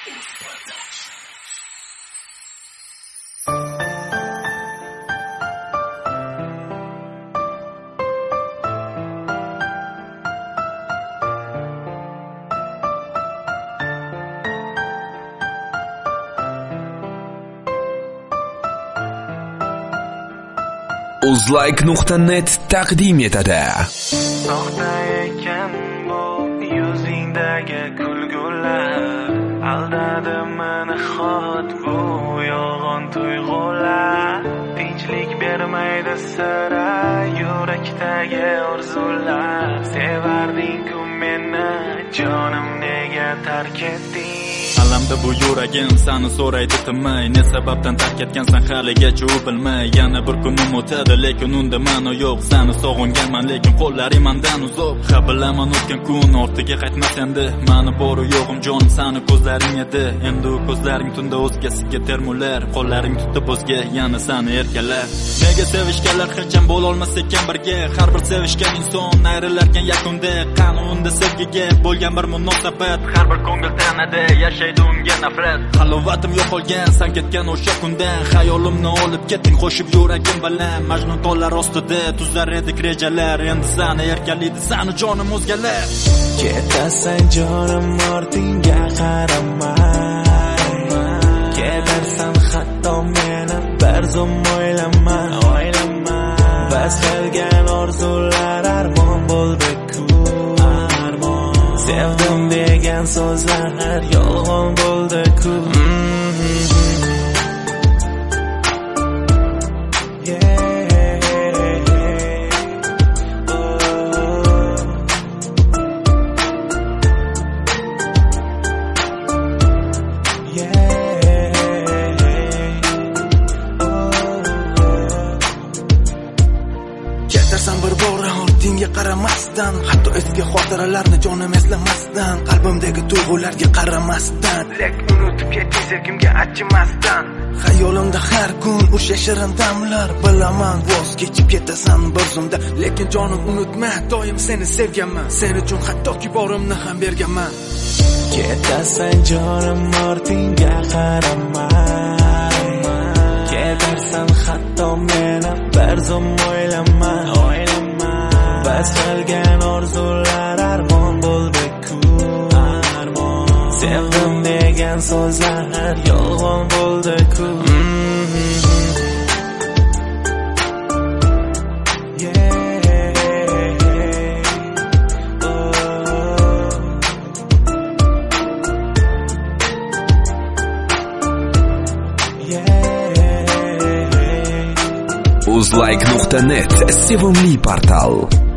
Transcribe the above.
Uzlike.net taqdim etadi. Soxta ekan bu yuzingdagi kulgular, aldadi meni xot bu yolg'on tuyg'ular. Tinchlik bermaydi sira yurakdagi orzular. Sevarding-ku meni jonim, nega tark etding? Alamda bu yuragim seni so'raydi tinmay, ne sababdan tark etgansan haligacha u bilmay. Yana bir kunim o'tadi lekin unda ma'no yo'q. Seni sog'inganman lekin qo'llarim mendan uzoq. Ha bilaman o'tgan kun ortiga qaytmas endi. Meni boru yo'g'im jonim seni ko'zlaring edi. Endi u ko'zlaring tunda o'zgasiga termular, qo'llaring tutib o'zga yana seni erkalar. Nega sevishganlar hech ham bo'la olmas ekan birga? Har bir sevishgan inson ayrilarkan yakunda. Qani unda sevgiga bo'lgan bir munosabat, har bir ko'ngil tanada yashaydi unga nafrat. Halovatim yo'qolgan sen ketgan o'sha kundan. Xayolimni olib ketding qo'shib yuragim bilan. Majnun tollar ostida tuzlar edik rejalar. Endi seni erkalaydi seni jonim o'zgalar. Ketasan jonim ortingga qaramay, ketarsan hatto meni bir zum o'ylama. Bas qilgan orzular armon bo'ldi-ku. Sevdim degan so'zlar yolg'on bo'ldi-ku. Ketarsan bir bora ortingga qaramasdan, hatto eski xotiralarni jonim eslamasdan, qalbimdagi tuyg'ularga qaramasdan, lekin unutib ketding sevgimga achimasdan. Xayolimda har kun o'sha shirin damlar, bilaman voz kechib ketasan bir zumda, lekin jonim unutma, doim seni sevganman, sen uchun hattoki borimni ham berganman. Ketasan jonim ortingga qaramay, ketarsan hatto meni bir zum o'ylama. Bas qilgan orzular armon bo'ldi-ku. Sevdim degan so'zlar yolg'on bo'ldi-ku. Uzlike.net sevimli portal.